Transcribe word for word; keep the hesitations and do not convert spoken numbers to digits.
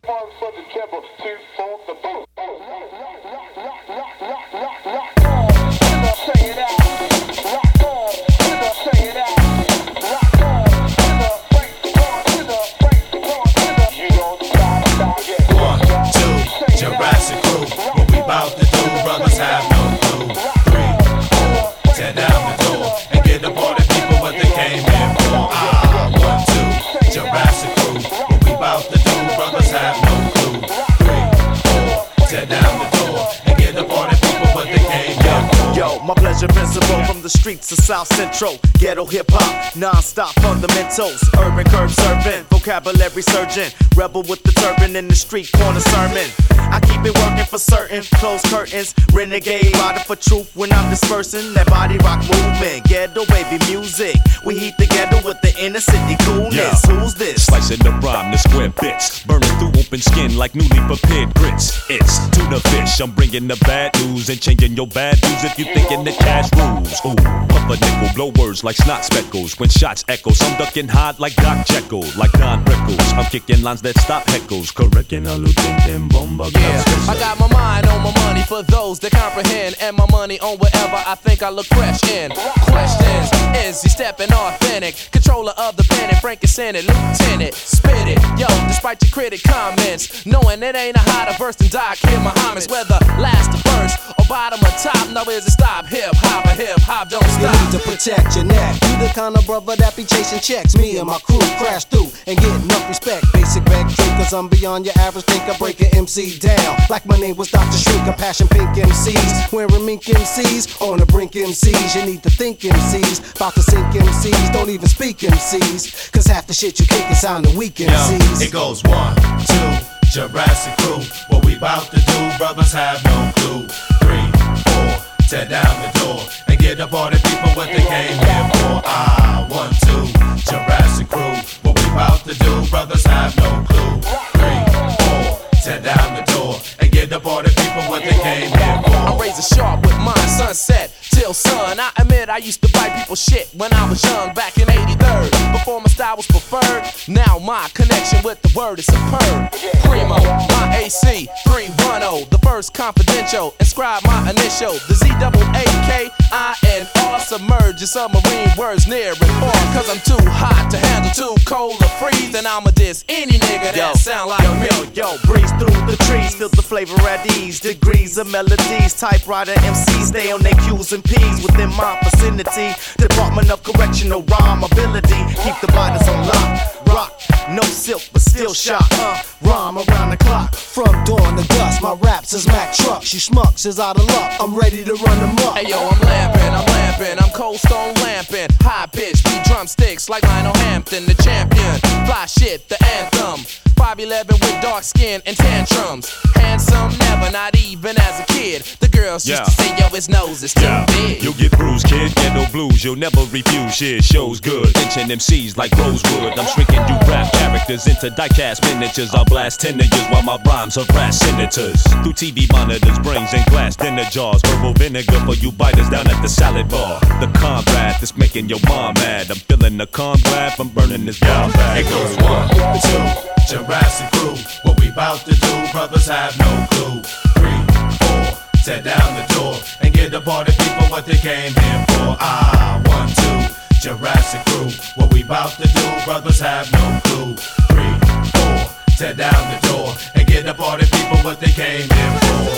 One for the treble, two for the boom. Say it out. Rock on, say it out. Rock on, break the bar, break the bar. You don't stop, stop, yeah. One, two, Jurassic Crew. What we bout to do, brothers have no clue. Three, four, tear down the door and get the party people what they came here for. Ah, one, two, Jurassic Crew. What we bout to do, brothers have no clue. Three, four, tear down the door and get the party people what they came here for. Yo, my pleasure principle from the streets of South Central. Ghetto hip-hop, non-stop fundamentals. Urban curb serving, vocabulary surgeon. Rebel with the turban in the street corner sermon. I keep it working for certain, close curtains. Renegade, riding for truth when I'm dispersing. That body rock movement, ghetto baby music. We heat the ghetto with the inner city coolness. Yeah. Who's this? Slicing the rhyme, the square bits. Burning through open skin like newly prepared grits. It's tuna fish, I'm bringing the bad news and changing your bad news if you thinking the cash rules. Ooh, pump a nickel, blow words like snot speckles. When shots echo, I'm ducking hard like Doc Jekyll. Like Don Rickles, I'm kicking lines that stop heckles. Correcting a lutin bomba. Yeah, I got my mind on my money for those that comprehend, and my money on whatever I think I look fresh in. Questions, is he stepping authentic? Controller of the pen and Frank is Senate, Lieutenant, spit it. Yo, despite your critic comments, knowing it ain't a hotter verse than Doc Kid Muhammad's. Whether last or first or bottom or top, no is it stop. Hip hop or hip hop don't stop. You need to protect your neck. You the kind of brother that be chasing checks. Me and my crew crash through and get enough respect. Basic back true, cause I'm beyond your average. Think I break an M C down. Like my name was Doctor Shrink, a passion pink M Cs. Wearing mink M Cs, on the brink M Cs. You need to think M Cs, about to sink M Cs. Don't even speak M Cs, cause half the shit you kick is sounding weak M Cs. Yo, it goes one, two, Jurassic Crew. What we bout to do, brothers have no clue. Three, four, tear down the door and get up all the people what they came here for. Ah, one, two, Jurassic Crew. What we bout to do, brothers have no clue. Three, four, tear down the door and get up all the people what they came here for. I'm razor sharp with mine, sunset till sun. I admit I used to bite people's shit when I was young, back in eighty-third. Before my style was preferred, now my connection with the word is superb. Primo, my A C three ten, the first confidential. Inscribe my initial, the Z double A K I N R. Submerge your submarine words near and far, cause I'm too hot to handle, too cold to freeze. And I'ma diss any nigga that Yo, sound like yo, me. yo, yo, breeze through the trees, feel the flavor at ease. Degrees of melodies, typewriter M Cs stay on their Q's and P's within my vicinity. Department of Correctional Rhyme Ability, keep the bodies on lock. Rock, no silk, but still shock. Uh, rhyme around the clock. From dawn to dusk, my raps is Mack trucks. You schmucks is out of luck, I'm ready to run them up. Hey yo, I'm lamping, I'm lamping, I'm cold stone lamping. High pitch, beat drumsticks like Lionel Hampton, the champion. Fly shit, the anthem. five eleven with dark skin and tantrums. Handsome, never, not even as a kid. The girls used Yeah. to say, yo, his nose is too Yeah. big. You'll get bruised, kid, get no blues. You'll never refuse, shit, show's good. Pinching M Cs like Rosewood. I'm shrinking you rap characters into diecast miniatures. I'll blast teenagers while my rhymes harass senators. Through T V monitors, brains and glass dinner jars. Verbal vinegar for you biters down at the salad bar. The comrade that's making your mom mad. I'm feeling the comrade from burning this bomb bag. It goes one, two, Jurassic Crew. What we bout to do, brothers have no clue. Three, four, tear down the door and get the party people what they came here for. Ah, one, two, Jurassic Crew. What we bout to do, brothers have no clue. Three, four, tear down the door and get the party people what they came here for.